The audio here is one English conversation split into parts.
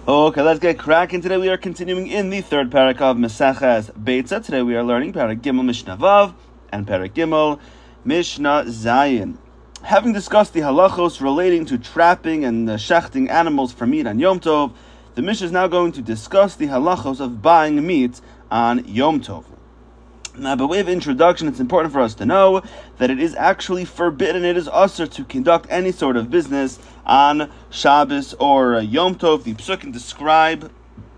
Okay, let's get cracking. Today we are continuing in the third parak of Maseches Beitza. Today we are learning parak Gimel Mishnah Vav and parak Gimel Mishnah Zayin. Having discussed the halachos relating to trapping and shechting animals for meat on Yom Tov, the Mishnah is now going to discuss the halachos of buying meat on Yom Tov. Now, by way of introduction, it's important for us to know that it is actually forbidden, it is usher to conduct any sort of business on Shabbos or Yom Tov. The Psukim describe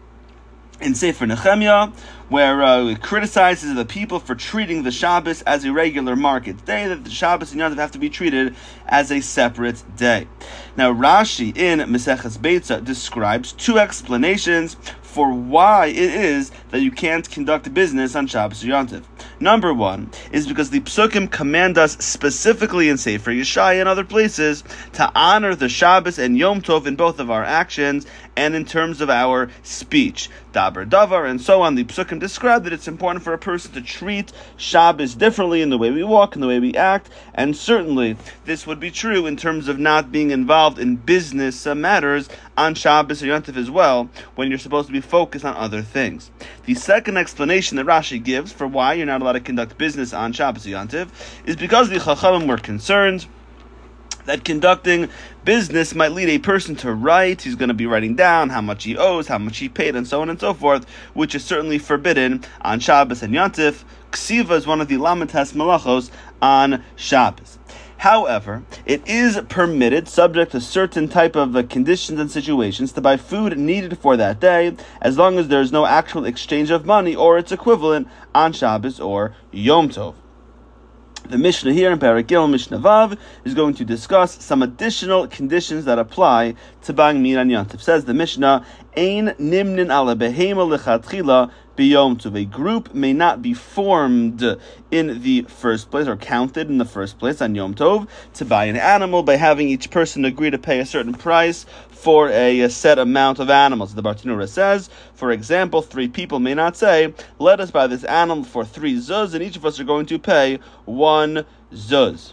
in Sefer Nehemiah, where it criticizes the people for treating the Shabbos as a regular market day, that the Shabbos and Yom Tov have to be treated as a separate day. Now, Rashi in Maseches Beitza describes two explanations for why it is that you can't conduct business on Shabbos or Yom Tov. Number one is because the Psukim command us specifically in Sefer Yeshaya and other places to honor the Shabbos and Yom Tov in both of our actions and in terms of our speech. Dabar Davar and so on. The Psukim describe that it's important for a person to treat Shabbos differently in the way we walk, in the way we act, and certainly this would be true in terms of not being involved in business matters on Shabbos or Yom Tov as well, when you're supposed to be focused on other things. The second explanation that Rashi gives for why you're not allowed to conduct business on Shabbos or Yom Tov is because the Chachamim were concerned that conducting business might lead a person to write. He's going to be writing down how much he owes, how much he paid, and so on and so forth, which is certainly forbidden on Shabbos and Yom Tov. Ksiva is one of the Lamites Malachos on Shabbos. However, it is permitted, subject to certain type of conditions and situations, to buy food needed for that day, as long as there is no actual exchange of money or its equivalent on Shabbos or Yom Tov. The Mishnah here in Parak Gimel Mishnah Vav is going to discuss some additional conditions that apply to buying meat on Yom Tov. Says the Mishnah, Ein nimnin ala behema lechatchila b'yom tov. A group may not be formed in the first place or counted in the first place on Yom Tov to buy an animal by having each person agree to pay a certain price for a set amount of animals. The Bartanura says, for example, 3 people may not say, let us buy this animal for 3 zuz, and each of us are going to pay 1 zuz.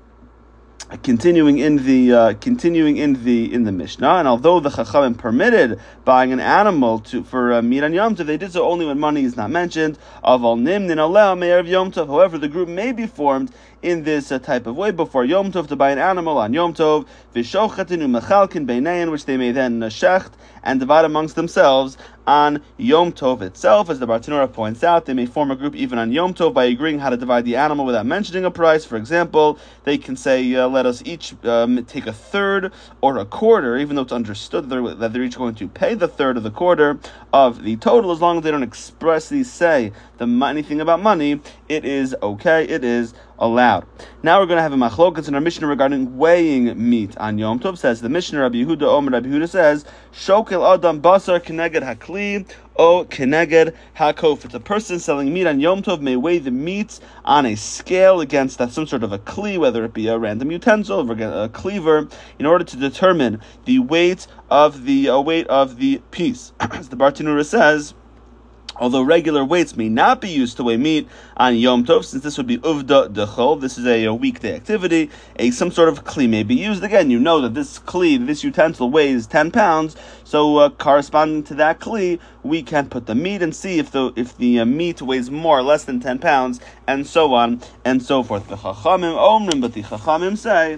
Continuing in the Mishnah, and although the Chachamim permitted buying an animal for meat on Yom Tov, they did so only when money is not mentioned. Aval nimnin aleh me'erev Yom Tov. However, the group may be formed in this type of way before Yom Tov to buy an animal on Yom Tov, v'shochatin u'mechalkin beinein, which they may then shecht and divide amongst themselves on Yom Tov itself. As the Bartanura points out, they may form a group even on Yom Tov by agreeing how to divide the animal without mentioning a price. For example, they can say, let us each take a third or a quarter, even though it's understood that they're each going to pay the third or the quarter of the total. As long as they don't expressly say anything about money, it is okay, it is allowed. Now we're going to have a machlokas in our Mishnah regarding weighing meat on Yom Tov. Says the Mishnah, Rabbi Yehuda Omer, Rabbi Yehuda says, Shokel Adam Basar Keneged Hakli O Keneged Hakof. It's a person selling meat on Yom Tov may weigh the meat on a scale against some sort of a kli, whether it be a random utensil or a cleaver, in order to determine the weight of the piece. As the Bartanura says, although regular weights may not be used to weigh meat on Yom Tov, since this would be uvda dechol, this is a weekday activity, some sort of kli may be used. Again, you know that this kli, this utensil weighs 10 pounds, so corresponding to that kli, we can put the meat and see if the meat weighs more or less than 10 pounds, and so on and so forth. The Chachamim omrim, but the Chachamim say,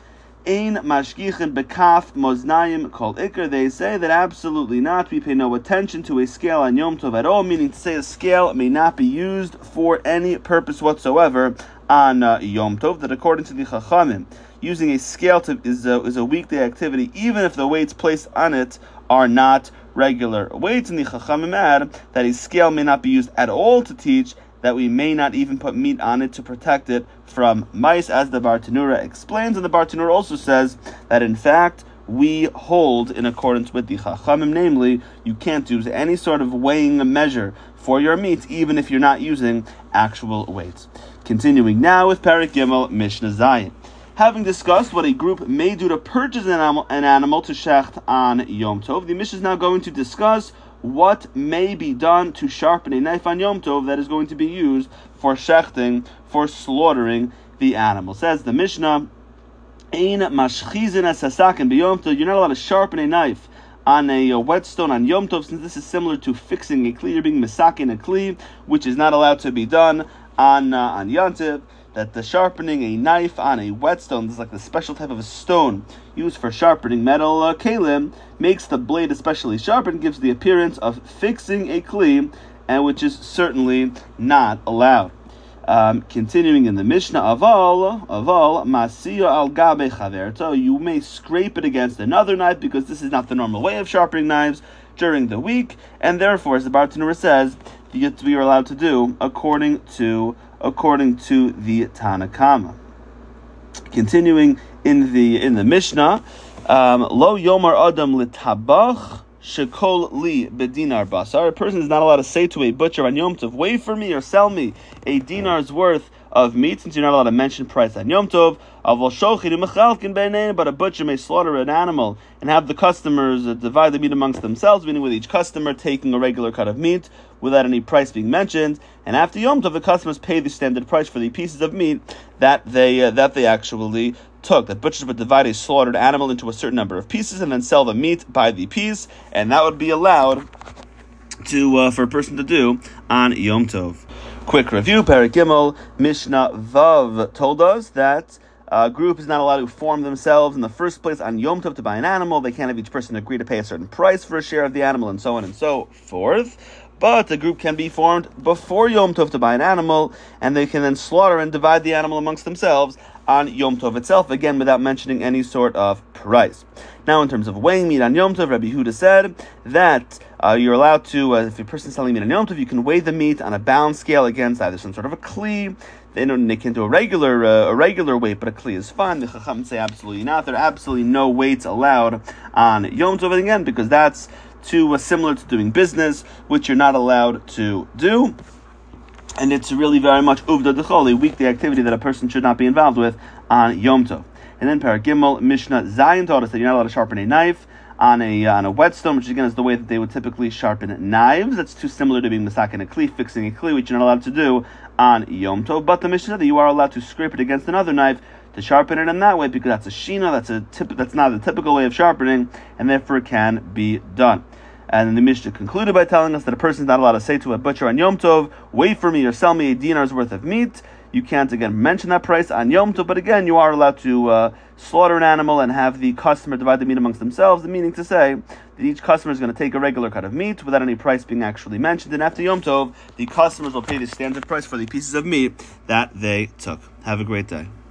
Ein mashgichin bekaf moznayim kol ikr. They say that absolutely not. We pay no attention to a scale on Yom Tov at all, meaning to say a scale may not be used for any purpose whatsoever on Yom Tov. That according to the Chachamim, using a scale is a weekday activity, even if the weights placed on it are not regular weights. And the Chachamim add that a scale may not be used at all to teach that we may not even put meat on it to protect it from mice, as the Bartanura explains. And the Bartanura also says that in fact we hold in accordance with the Chachamim, namely, you can't use any sort of weighing measure for your meat, even if you're not using actual weights. Continuing now with Parak Gimel Mishnah Zayin. Having discussed what a group may do to purchase an animal to shecht on Yom Tov, the Mishnah is now going to discuss what may be done to sharpen a knife on Yom Tov that is going to be used for shechting, for slaughtering the animal. Says the Mishnah, Ein mashchizin es hasakin b'Yom Tov. You're not allowed to sharpen a knife on a whetstone on Yom Tov, since this is similar to fixing a kli, you're being misakin a kli, which is not allowed to be done on Yom Tov. That the sharpening a knife on a whetstone, this is like the special type of a stone used for sharpening metal kalim, makes the blade especially sharp and gives the appearance of fixing a kli, and which is certainly not allowed. Continuing in the Mishnah, aval masiya al gabe chaverto, you may scrape it against another knife because this is not the normal way of sharpening knives during the week, and therefore, as the Bartenura says, you are allowed to do according to the Tana Kama. Continuing in the Mishnah, lo yomar adam litabach shekol li bedinar basar. A person is not allowed to say to a butcher on Yom Tov, weigh for me or sell me a dinar's worth of meat, since you're not allowed to mention price on Yom Tov. But a butcher may slaughter an animal and have the customers divide the meat amongst themselves, meaning with each customer taking a regular cut of meat without any price being mentioned. And after Yom Tov, the customers pay the standard price for the pieces of meat that they actually took. That butchers would divide a slaughtered animal into a certain number of pieces and then sell the meat by the piece, and that would be allowed for a person to do on Yom Tov. Quick review, Perek Gimel, Mishnah Vav told us that a group is not allowed to form themselves in the first place on Yom Tov to buy an animal. They can't have each person agree to pay a certain price for a share of the animal, and so on and so forth. But a group can be formed before Yom Tov to buy an animal, and they can then slaughter and divide the animal amongst themselves on Yom Tov itself, again without mentioning any sort of price. Now, in terms of weighing meat on Yom Tov, Rabbi Yehuda said that you're allowed to, if a person is selling meat on Yom Tov, you can weigh the meat on a balance scale against either some sort of a kli. They can do a regular weight, but a kli is fine. The Chacham say absolutely not. There are absolutely no weights allowed on Yom Tov, again, because that's too similar to doing business, which you're not allowed to do. And it's really very much uvda d'chol, a weekday activity that a person should not be involved with on Yom Tov. And then Perek Gimel, Mishnah Zayin taught us that you're not allowed to sharpen a knife on a whetstone, which again is the way that they would typically sharpen knives. That's too similar to being misakin a kli, fixing a kli, which you're not allowed to do on Yom Tov. But the Mishnah said that you are allowed to scrape it against another knife to sharpen it in that way, because that's a shina, that's not the typical way of sharpening, and therefore it can be done. And then the Mishnah concluded by telling us that a person is not allowed to say to a butcher on Yom Tov, wait for me or sell me a dinar's worth of meat. You can't, again, mention that price on Yom Tov, but again, you are allowed to slaughter an animal and have the customer divide the meat amongst themselves, meaning to say that each customer is going to take a regular cut of meat without any price being actually mentioned, and after Yom Tov, the customers will pay the standard price for the pieces of meat that they took. Have a great day.